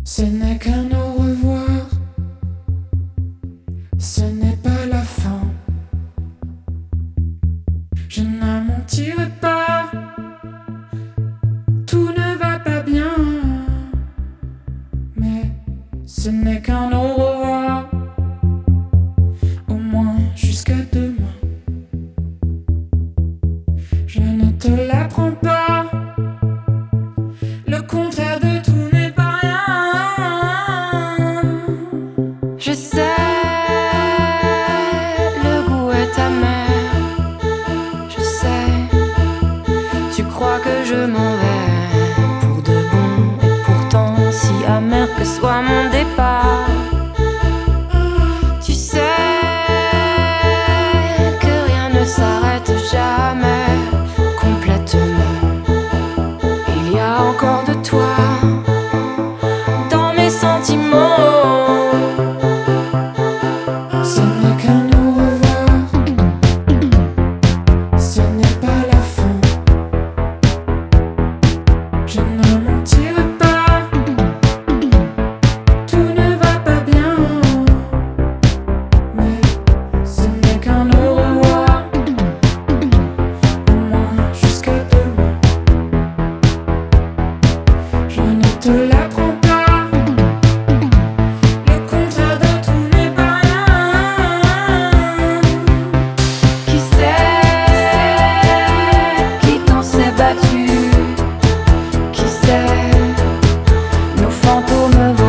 Ce n'est qu'un au revoir, ce n'est pas la fin. Je ne mentirai pas, tout ne va pas bien, mais ce n'est qu'un au revoir, au moins jusqu'à demain. Je ne te l'apprends pas, le contraire de tout n'est pas rien. Je sais, le goût est amer. Je sais, tu crois que je m'en vais pour de bon, et pourtant si amer que soit mon départ. Tu sais que rien ne s'arrête jamais complètement. Il y a encore de toi dans mes sentiments. Ce n'est qu'un au revoir, ce n'est pas la fin. Je ne mentirai pas, tout ne va pas bien, mais ce n'est qu'un au revoir, au moins jusqu'à demain. Je ne te l'apprends pas, le contraire de tout n'est pas rien. Qui sait qui t'en s'est battu? Qui sait nos fantômes